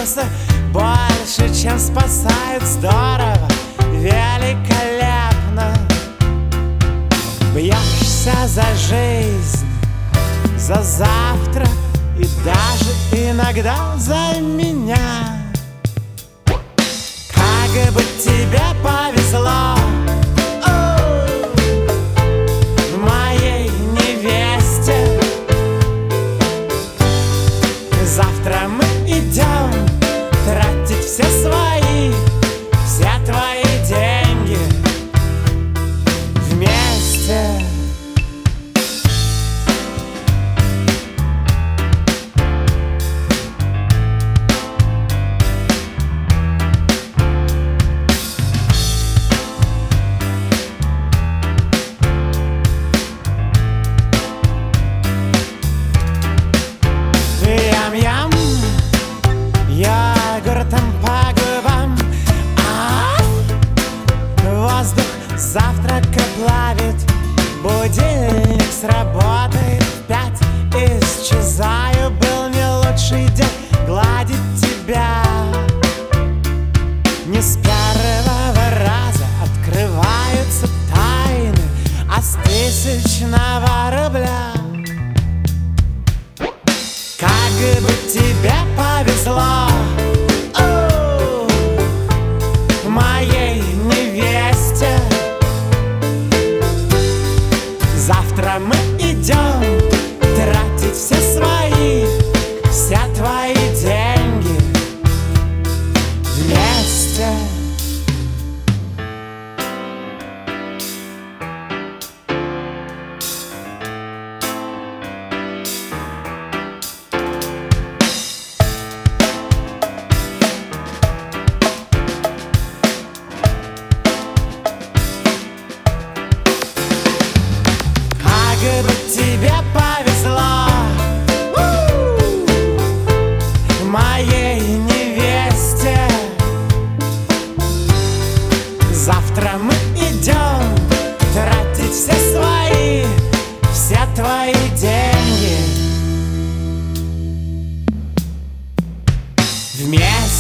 ресурсы больше, чем спасают. Здорово, великолепно. Бьешься за жизнь, за завтра и даже иногда за меня. Как бы тебе повезло моей невесте. Завтра мы идем тратить все свои, все твои деньги вместе. Ям-ям, йогуртом по губам. Воздух завтрака плавит. Будильник сработает в 5. Исчезаю, был не лучший день гладить тебя. Не с первого раза открываются тайны, а с 1000-го рубля. Как бы тебе повезло моей невесте. Завтра мы идем тратить все свои, все твои деньги вместе. Как бы тебе повезло моей невесте. Завтра мы идем тратить все свои, все твои деньги вместе.